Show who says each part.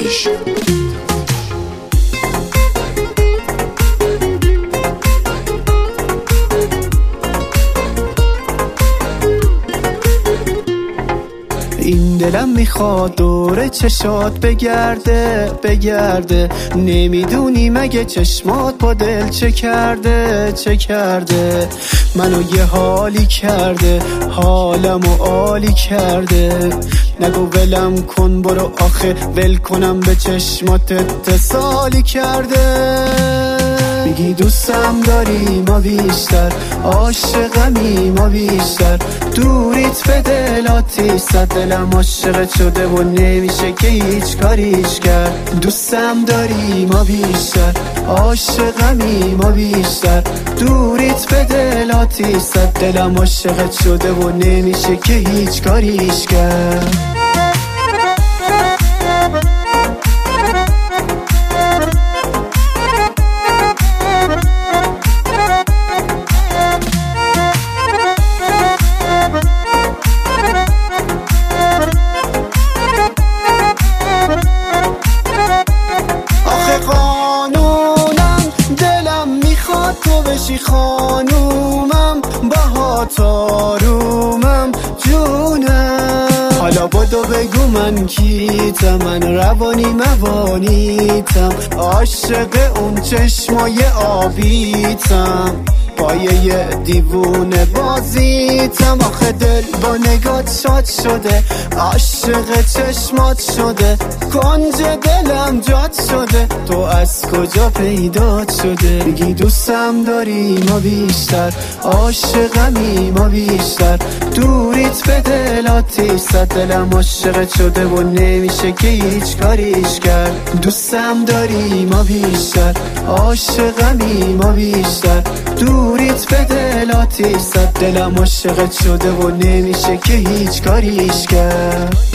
Speaker 1: تفتیش.
Speaker 2: این دلم میخواد دور چشات بگرده بگرده، نمیدونی مگه چشمات با دل چه کرده چه کرده. منو یه حالی کرده، حالمو عالی کرده. نگو ولم کن برو آخه ول کنم به چشمات اتصالی کرده. میگی دوستم داری ما بیشتر، عاشقمی ما بیشتر. دوریت به دلاتی صد دلم عاشقت شده و نمیشه که هیچ کاریش کرد. دوستم داری ما بیشتر، عاشقمی ما بیشتر. دوریت به دلاتی صد دلم عاشقت شده و نمیشه که هیچ کاریش کرد. تو بشی خانومم، باهات آرومم جونم. حالا بدو بگو من کیتم، من روانی موانیتم. عاشق اون چشمای آبیتم، پایه یه دیوونه بازیتم. آخه دل با نگات شاد شده، عاشق چشمات شده. کنج دلم جات شده، تو از کجا پیدات شده. میگی دوستم داری ما بیشتر، عاشقمی ما بیشتر. دوریت به دلاتی صد دلم عاشقت شده و نمیشه که هیچ کاریش کرد. دوستم داری ما بیشتر، عاشقمی ما بیشتر. دوریت به دلاتی صد دلم عاشقت شده و نمیشه که هیچ کاریش کرد.